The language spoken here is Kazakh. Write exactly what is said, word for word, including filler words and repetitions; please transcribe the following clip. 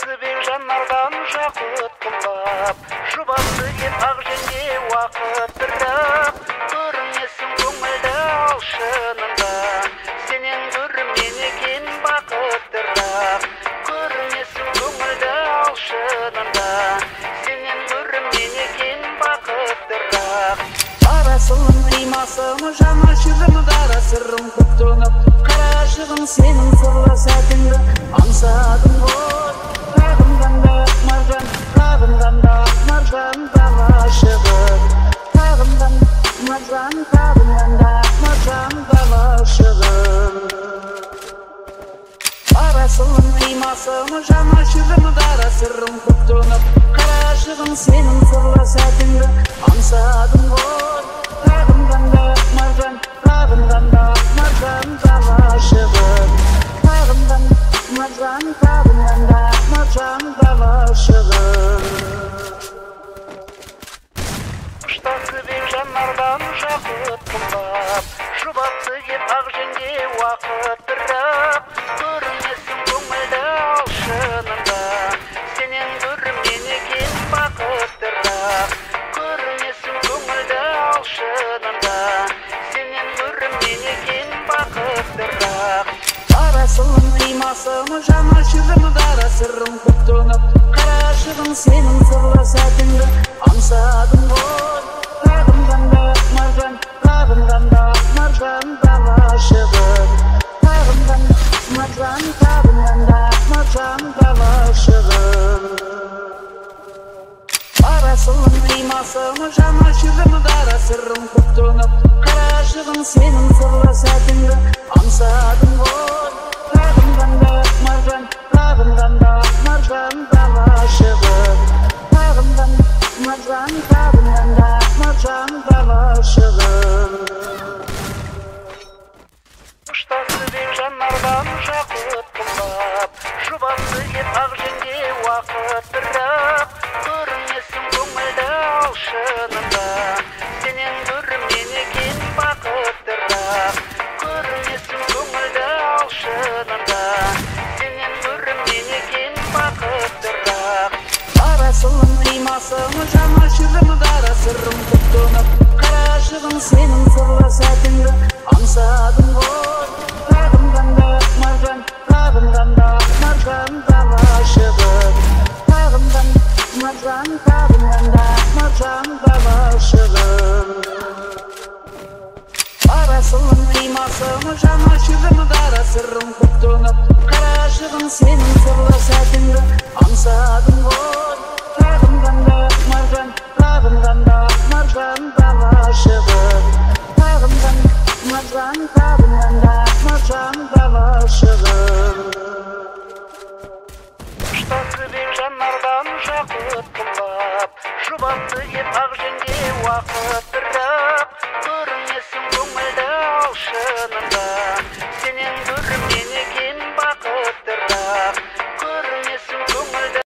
Ұштасыбек жанардан жақұт қымбап, жұбасы кеп ақ және уақыт бірақ, көрінесің көңілді алшынында, сенен көрімен екен бақыттырақ. Көрінесің көңілді алшынында, сенен көрімен екен бақыттырақ. Арасылым қимасым жана шырым дара сырым көп тонып, қарашығым сенің сырлы сәтіңді аңсадым ғой. Тағымғанда маржан, тағымғанда маржан дала шығып, тағымғанда маржан, тағымғанда маржан дала шығып. Арасылым қимасым жана шырым дара сырым көп тонып, қарашығым сенің сырлы сәтіңді аңсадым ғой. Тағымғанда маржан, тағымғанда маржан дала шығып, тағымғанда маржан, тағымғанда маржан дала шығып. Ұштасыбек жанардан жақұт қымбап, жұбасы кеп ақ жеңге уақыт бірақ, көрінесің көңілді алшынында, сенен көрімен екен бақыттырақ. Көрінесің көңілді алшынында, сенен көрімен екен бақыттырақ. Арасылым қимасым жана шырым дара сырым көп тонып, қарашығым сенің сырлы сәтіңді аңсадым ғой. Тағымғанда маржан, тағымғанда маржан дала шығып, тағымғанда маржан, тағымғанда маржан дала шығып. Арасылым қимасым жана шырым дара сырым көп тонып, қарашығым сенің сырлы сәтіңді аңсадым ғой. Тағымғанда маржан, тағымғанда маржан дала шығып, тағымғанда маржан, тағымғанда маржан дала шығып. Ұштасыбек жанардан жақұт қымбап, жұбасы кеп ақ жеңге уақыт бірақ, көрінесің көңілді алшынында, сенен көрімен екен бақыттырақ. Көрінесің көңілді алшынында, сенен көрімен екен бақыттырақ. Арасылым қимасым жана шырым дара сырым көп тонып, қарашығым сенің сырлы сәтіңді аңсадым ғой. Тағымғанда маржан, тағымғанда маржан дала шығып, тағымғанда маржан, тағымғанда маржан дала шығып. Арасылым қимасым жана шырым дара сырым көп тонып, қарашығым сенің сырлы сәтіңді аңсадым ғой. Тағымғанда маржан,